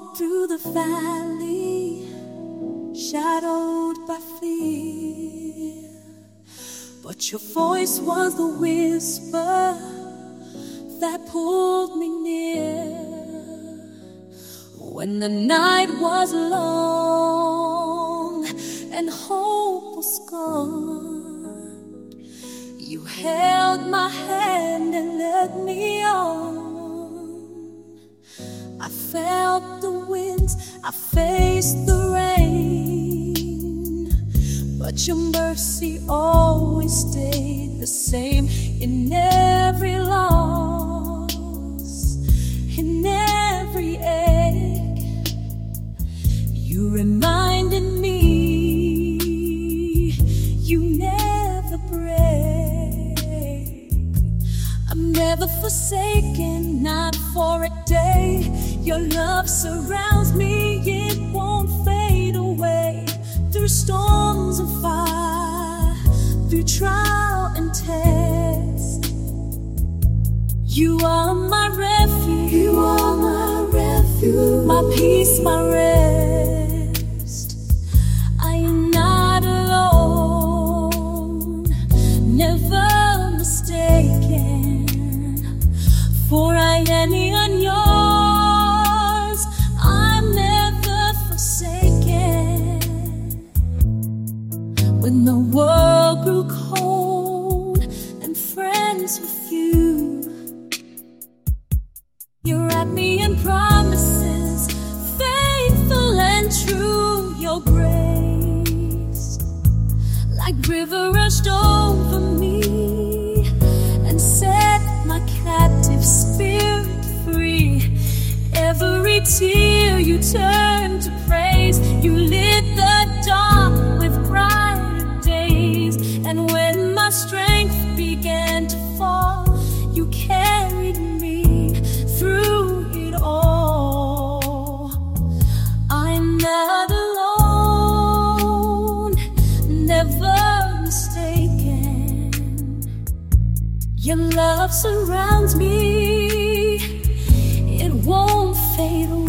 through the valley, shadowed by fear, but your voice was the whisper that pulled me near. When the night was long and hope was gone, you held my hand and led me on. I felt the winds, I faced the rain, but your mercy always stayed the same. In every loss, in every ache, you reminded me you never break. I'm never forsaken, not for a day. Your love surrounds me, it won't fade away. Through storms and fire, through trial and test, you are my refuge. You are my refuge, my peace, my rest. I am not alone, never mistaken, for I am in yours. I'm never forsaken. When the world grew cold and friends were few, you wrapped me in promises, faithful and true. Your grace, like river, rushed over me and set my captive spirit free. Every tear you turned to praise, you lit the dark with brighter days. And when my strength began to fall, you carried me through it all. I'm not alone, never mistaken. Your love surrounds me, it won't fade away.